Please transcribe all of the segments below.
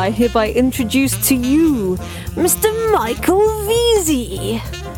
I hereby introduce to you Mr. Michael Veazey.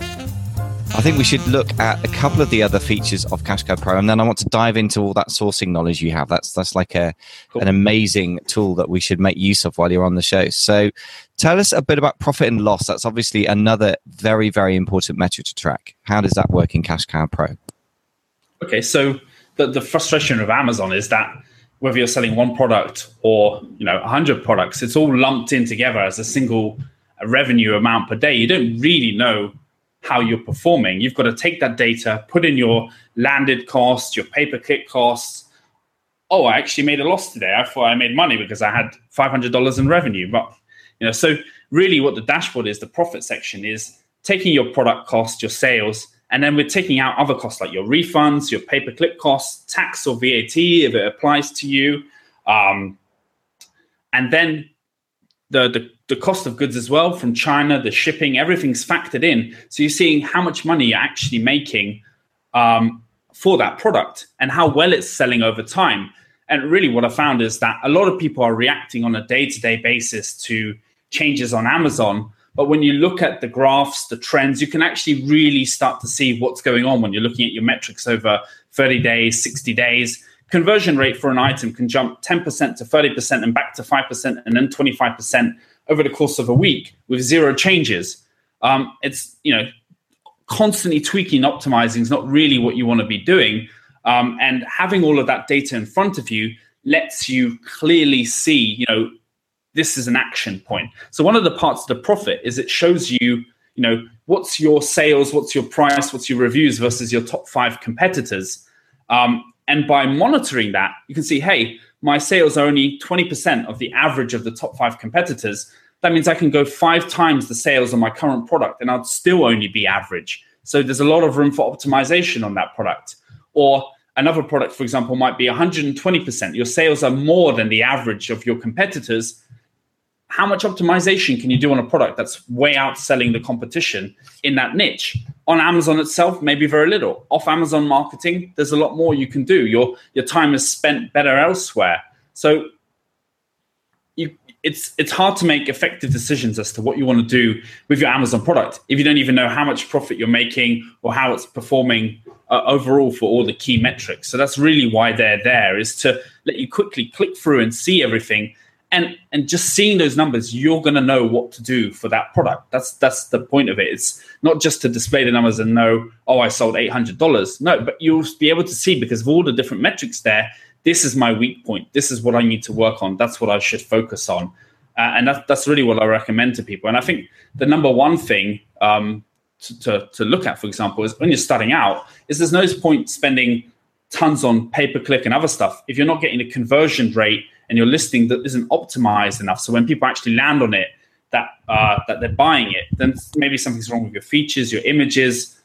I think we should look at a couple of the other features of CashCow Pro, and then I want to dive into all that sourcing knowledge you have. That's like an amazing tool that we should make use of while you're on the show. So tell us a bit about profit and loss. That's obviously another very, very important metric to track. How does that work in CashCow Pro? Okay, so the frustration of Amazon is that whether you're selling one product or 100 products, it's all lumped in together as a single revenue amount per day. You don't really know how you're performing. You've got to take that data, put in your landed costs, your pay-per-click costs. Oh, I actually made a loss today. I thought I made money because I had $500 in revenue. But so really what the dashboard is, the profit section is taking your product cost, your sales, and then we're taking out other costs like your refunds, your pay-per-click costs, tax or VAT if it applies to you, and then the cost of goods as well from China, the shipping, everything's factored in. So you're seeing how much money you're actually making for that product and how well it's selling over time. And really what I found is that a lot of people are reacting on a day-to-day basis to changes on Amazon. But when you look at the graphs, the trends, you can actually really start to see what's going on when you're looking at your metrics over 30 days, 60 days. Conversion rate for an item can jump 10% to 30% and back to 5% and then 25% over the course of a week with zero changes. It's, constantly tweaking, optimizing is not really what you want to be doing. And having all of that data in front of you lets you clearly see, this is an action point. So one of the parts of the profit is it shows you, what's your sales, what's your price, what's your reviews versus your top 5 competitors. And by monitoring that, you can see, hey, my sales are only 20% of the average of the top 5 competitors. That means I can go 5 times the sales on my current product and I'd still only be average. So there's a lot of room for optimization on that product. Or another product, for example, might be 120%. Your sales are more than the average of your competitors. How much optimization can you do on a product that's way outselling the competition in that niche? On Amazon itself, maybe very little. Off Amazon marketing, there's a lot more you can do. Your time is spent better elsewhere. So it's hard to make effective decisions as to what you want to do with your Amazon product if you don't even know how much profit you're making or how it's performing overall for all the key metrics. So that's really why they're there, is to let you quickly click through and see everything. And just seeing those numbers, you're going to know what to do for that product. That's the point of it. It's not just to display the numbers and know, oh, I sold $800. No, but you'll be able to see, because of all the different metrics there, this is my weak point. This is what I need to work on. That's what I should focus on. And that's really what I recommend to people. And I think the number one thing to look at, for example, is when you're starting out, is there's no point spending tons on pay-per-click and other stuff if you're not getting a conversion rate and your listing that isn't optimized enough. So when people actually land on it, that they're buying it, then maybe something's wrong with your features, your images.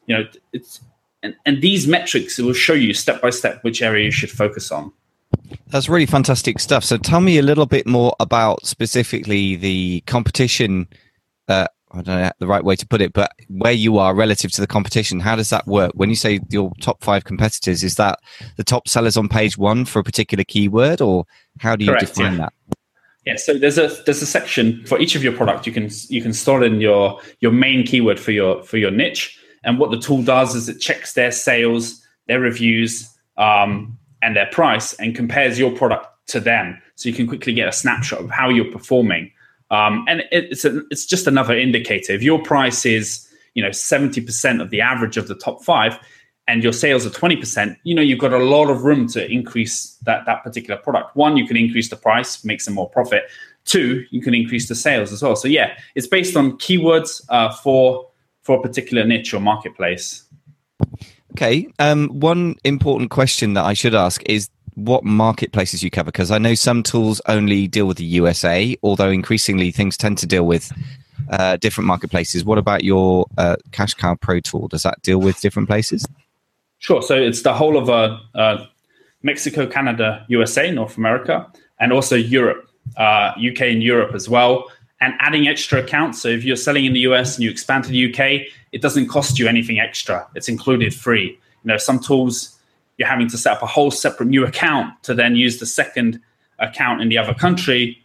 And these metrics will show you step by step which area you should focus on. That's really fantastic stuff. So tell me a little bit more about specifically the competition. I don't know the right way to put it, but where you are relative to the competition. How does that work? When you say your top 5 competitors, is that the top sellers on page 1 for a particular keyword, or how do you Correct, define that? Yeah, so there's a section for each of your product. You can store in your main keyword for your niche, and what the tool does is it checks their sales, their reviews, and their price, and compares your product to them, so you can quickly get a snapshot of how you're performing. And it's just another indicator. If your price is 70% of the average of the top 5, and your sales are 20%, you've got a lot of room to increase that particular product. 1, you can increase the price, make some more profit. 2, you can increase the sales as well. So yeah, it's based on keywords for a particular niche or marketplace. Okay. One important question that I should ask is what marketplaces you cover, because I know some tools only deal with the USA, although increasingly things tend to deal with different marketplaces. What about your CashCow Pro tool? Does that deal with different places? Sure. So it's the whole of Mexico, Canada, USA, North America, and also Europe, UK and Europe as well, and adding extra accounts. So if you're selling in the US and you expand to the UK, it doesn't cost you anything extra. It's included free. Some tools you're having to set up a whole separate new account to then use the second account in the other country.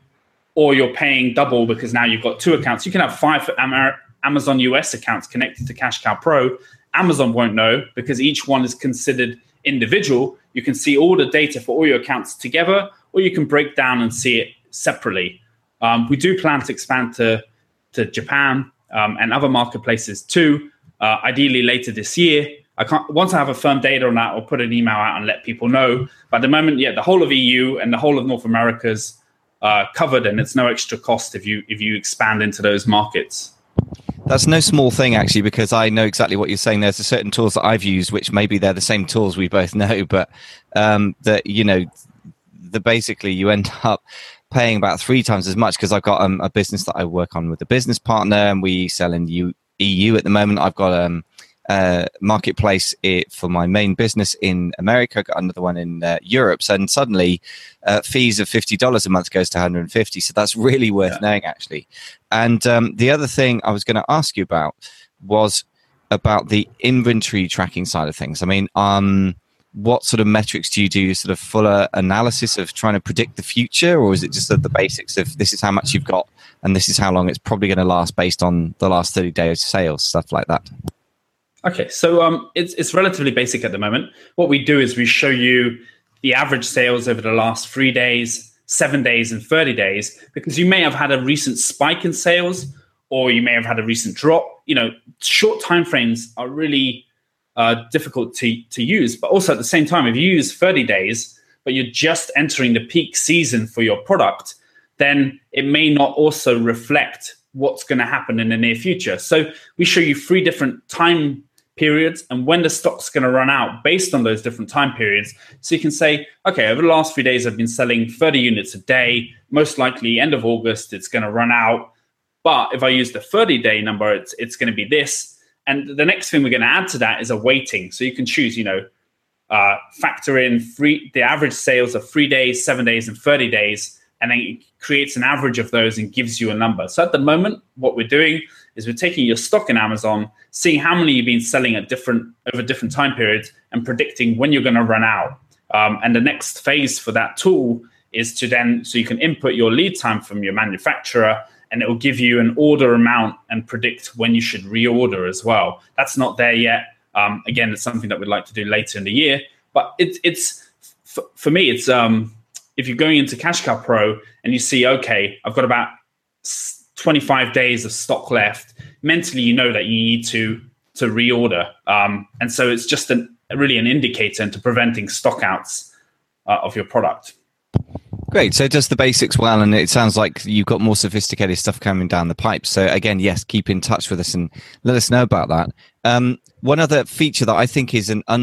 or you're paying double because now you've got 2 accounts. You can have 5 Amazon US accounts connected to Cash Cow Pro. Amazon won't know because each one is considered individual. You can see all the data for all your accounts together, or you can break down and see it separately. We do plan to expand to Japan and other marketplaces too, ideally later this year. Once I have a firm data on that, I'll put an email out and let people know. But at the moment, the whole of EU and the whole of North America's covered, and it's no extra cost if you expand into those markets. That's no small thing, actually, because I know exactly what you're saying. There's certain tools that I've used, which maybe they're the same tools we both know, but basically you end up paying about 3 times as much, because I've got a business that I work on with a business partner, and we sell in the EU at the moment. I've got marketplace for my main business in America. I've got another one in Europe. So, and suddenly fees of $50 a month goes to $150. So that's really worth knowing, actually. And the other thing I was going to ask you about was about the inventory tracking side of things. I mean, what sort of metrics do you do? Sort of fuller analysis of trying to predict the future, or is it just the basics of this is how much you've got and this is how long it's probably going to last based on the last 30 days of sales, stuff like that? Okay, so it's relatively basic at the moment. What we do is we show you the average sales over the last 3 days, 7 days, and 30 days, because you may have had a recent spike in sales, or you may have had a recent drop. Short timeframes are really difficult to use, but also at the same time, if you use 30 days, but you're just entering the peak season for your product, then it may not also reflect what's going to happen in the near future. So we show you 3 different time periods and when the stock's going to run out based on those different time periods. So you can say, okay, over the last 3 days, I've been selling 30 units a day. Most likely end of August, it's going to run out. But if I use the 30-day number, it's going to be this. And the next thing we're going to add to that is a weighting. So you can choose, factor in the average sales of 3 days, 7 days, and 30 days, and then it creates an average of those and gives you a number. So at the moment, what we're doing is we're taking your stock in Amazon, seeing how many you've been selling over different time periods, and predicting when you're going to run out. And the next phase for that tool is so you can input your lead time from your manufacturer, and it will give you an order amount and predict when you should reorder as well. That's not there yet. Again, it's something that we'd like to do later in the year. But for me, it's if you're going into Cash Cow Pro and you see, okay, I've got about 25 days of stock left, mentally you know that you need to reorder. And so it's just really an indicator into preventing stock outs of your product. Great. So it does the basics well, and it sounds like you've got more sophisticated stuff coming down the pipe. So again, yes, keep in touch with us and let us know about that. One other feature that I think is an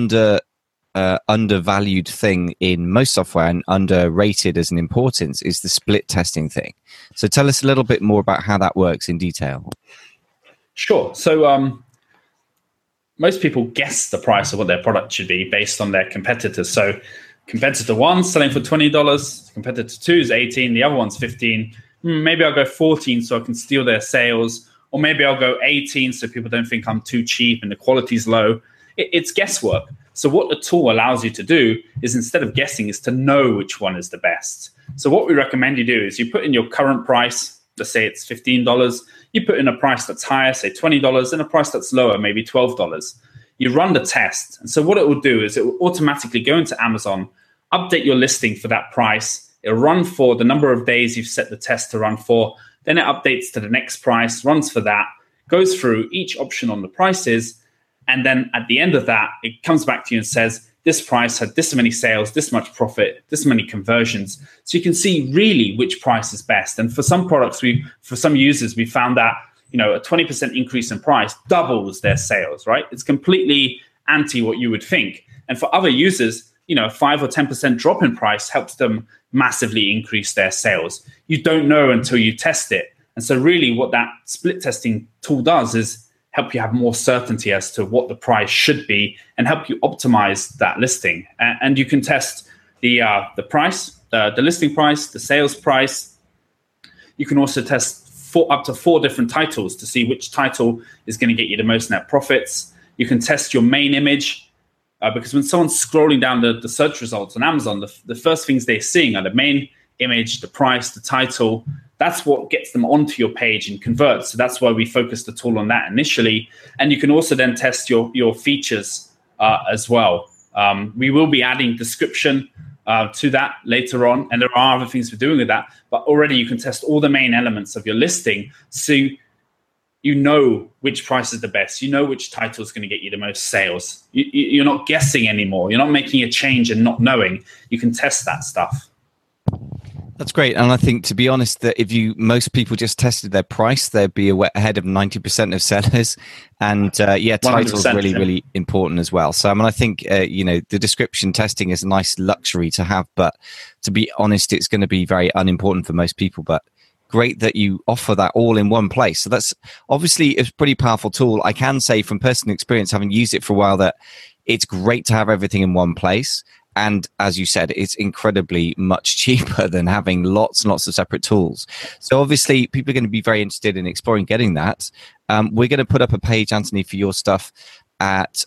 undervalued thing in most software and underrated as an importance is the split testing thing. So tell us a little bit more about how that works in detail. Sure. So most people guess the price of what their product should be based on their competitors. So competitor 1 selling for $20, competitor 2 is $18, the other one's $15. Maybe I'll go $14 so I can steal their sales, or maybe I'll go $18 so people don't think I'm too cheap and the quality's low. It's guesswork. So what the tool allows you to do is, instead of guessing, is to know which one is the best. So what we recommend you do is you put in your current price. Let's say it's $15. You put in a price that's higher, say $20, and a price that's lower, maybe $12. You run the test. And so what it will do is it will automatically go into Amazon, update your listing for that price. It'll run for the number of days you've set the test to run for. Then it updates to the next price, runs for that, goes through each option on the prices. And then at the end of that, it comes back to you and says, this price had this many sales, this much profit, this many conversions. So you can see really which price is best. And for some products, for some users, we found that a 20% increase in price doubles their sales, right? It's completely anti what you would think. And for other users, 5 or 10% drop in price helps them massively increase their sales. You don't know until you test it. And so really what that split testing tool does is help you have more certainty as to what the price should be and help you optimize that listing. And you can test the price, the listing price, the sales price. You can also test up to 4 different titles to see which title is going to get you the most net profits. You can test your main image because when someone's scrolling down the search results on Amazon, the first things they're seeing are the main image, the price, the title, that's what gets them onto your page and converts. So that's why we focused the tool on that initially. And you can also then test your features as well. We will be adding description to that later on, and there are other things we're doing with that. But already you can test all the main elements of your listing, so you know which price is the best. You know which title is going to get you the most sales. You're not guessing anymore. You're not making a change and not knowing. You can test that stuff. That's great. And I think, to be honest, that if most people just tested their price, they'd be ahead of 90% of sellers. And title's really, really important as well. So, I mean, I think, the description testing is a nice luxury to have, but to be honest, it's going to be very unimportant for most people. But great that you offer that all in one place. So that's obviously a pretty powerful tool. I can say from personal experience, having used it for a while, that it's great to have everything in one place. And as you said, it's incredibly much cheaper than having lots and lots of separate tools. So obviously, people are going to be very interested in exploring getting that. We're going to put up a page, Anthony, for your stuff at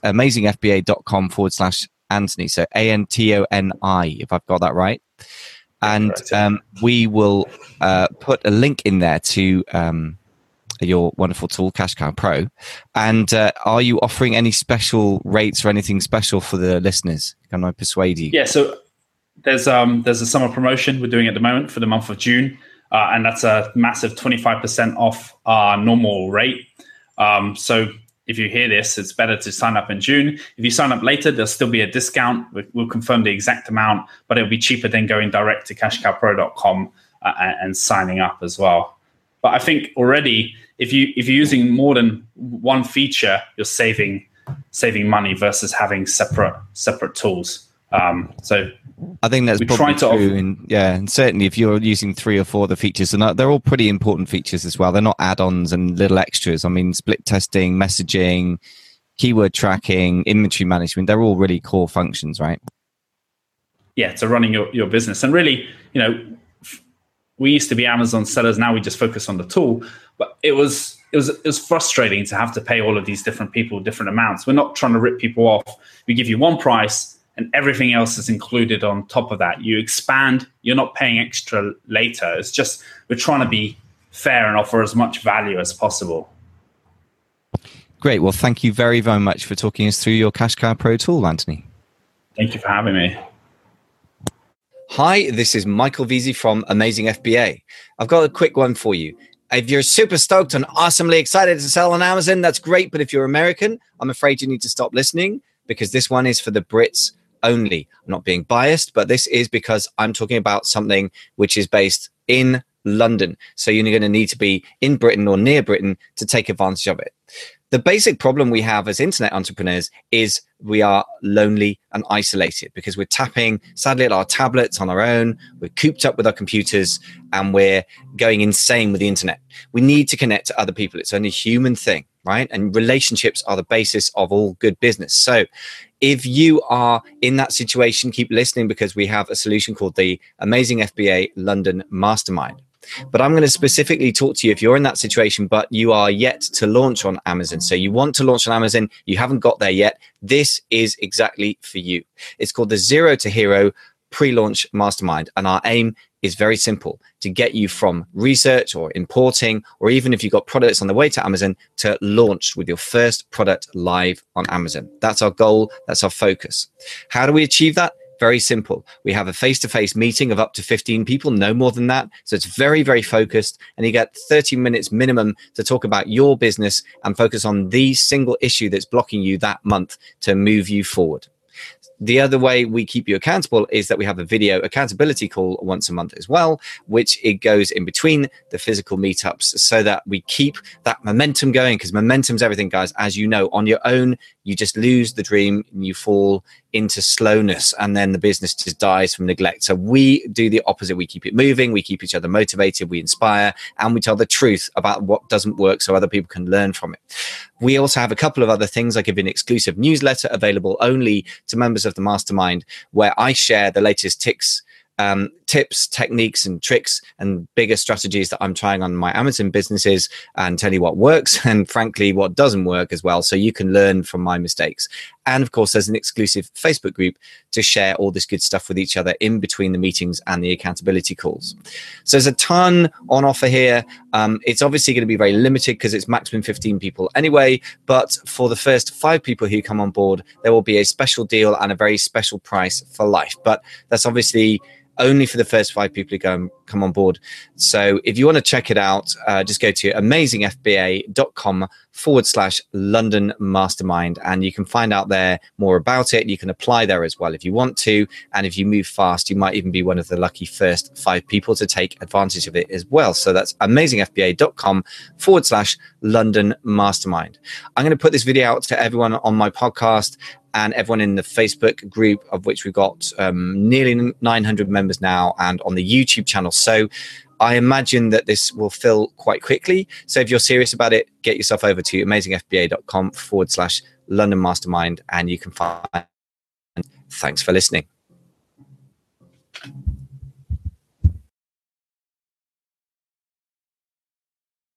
amazingfba.com/Anthony. So Antoni, if I've got that right. And we will put a link in there to your wonderful tool, Cash Cow Pro. And are you offering any special rates or anything special for the listeners? Can I persuade you? Yeah, so there's a summer promotion we're doing at the moment for the month of June, and that's a massive 25% off our normal rate. So if you hear this, it's better to sign up in June. If you sign up later, there'll still be a discount. We'll confirm the exact amount, but it'll be cheaper than going direct to cashcowpro.com and signing up as well. But I think already, if you're using more than one feature, you're saving money versus having separate tools. So I think that's probably true. And certainly if you're using 3 or 4 of the features, and they're all pretty important features as well. They're not add-ons and little extras. I mean, split testing, messaging, keyword tracking, inventory management, they're all really core functions, right? Yeah, to running your business. And really, we used to be Amazon sellers. Now we just focus on the tool. But it was frustrating to have to pay all of these different people different amounts. We're not trying to rip people off. We give you one price, and everything else is included on top of that. You expand. You're not paying extra later. It's just we're trying to be fair and offer as much value as possible. Great. Well, thank you very, very much for talking us through your Cash Cow Pro tool, Anthony. Thank you for having me. Hi, this is Michael Veazey from Amazing FBA. I've got a quick one for you. If you're super stoked and awesomely excited to sell on Amazon, that's great. But if you're American, I'm afraid you need to stop listening, because this one is for the Brits only. I'm not being biased, but this is because I'm talking about something which is based in London. So you're going to need to be in Britain or near Britain to take advantage of it. The basic problem we have as internet entrepreneurs is we are lonely and isolated because we're tapping, sadly, at our tablets on our own. We're cooped up with our computers and we're going insane with the internet. We need to connect to other people. It's only a human thing, right? And relationships are the basis of all good business. So if you are in that situation, keep listening, because we have a solution called the Amazing FBA London Mastermind. But I'm going to specifically talk to you if you're in that situation, but you are yet to launch on Amazon. So you want to launch on Amazon, you haven't got there yet. This is exactly for you. It's called the Zero to Hero Pre-Launch Mastermind. And our aim is very simple: to get you from research or importing, or even if you've got products on the way to Amazon, to launch with your first product live on Amazon. That's our goal. That's our focus. How do we achieve that? Very simple. We have a face-to-face meeting of up to 15 people, no more than that. So it's very, very focused. And you get 30 minutes minimum to talk about your business and focus on the single issue that's blocking you that month to move you forward. The other way we keep you accountable is that we have a video accountability call once a month as well, which it goes in between the physical meetups so that we keep that momentum going, because momentum's everything, guys. As you know, on your own, you just lose the dream and you fall into slowness, and then the business just dies from neglect. So we do the opposite. We keep it moving. We keep each other motivated. We inspire, and we tell the truth about what doesn't work so other people can learn from it. We also have a couple of other things. I give an exclusive newsletter available only to members of the mastermind, where I share the latest tips tips, techniques, and tricks and bigger strategies that I'm trying on my Amazon businesses, and tell you what works and frankly what doesn't work as well, so you can learn from my mistakes. And of course, there's an exclusive Facebook group to share all this good stuff with each other in between the meetings and the accountability calls. So there's a ton on offer here. It's obviously going to be very limited because it's maximum 15 people anyway, but for the first 5 people who come on board, there will be a special deal and a very special price for life. But that's obviously only for the first 5 people who come on board. So if you want to check it out, just go to amazingfba.com/London Mastermind, and you can find out there more about it. You can apply there as well if you want to. And if you move fast, you might even be one of the lucky first 5 people to take advantage of it as well. So that's amazingfba.com/London Mastermind. I'm going to put this video out to everyone on my podcast and everyone in the Facebook group, of which we've got nearly 900 members now, and on the YouTube channel. So I imagine that this will fill quite quickly. So if you're serious about it, get yourself over to amazingfba.com/London Mastermind, and you can find. Thanks for listening.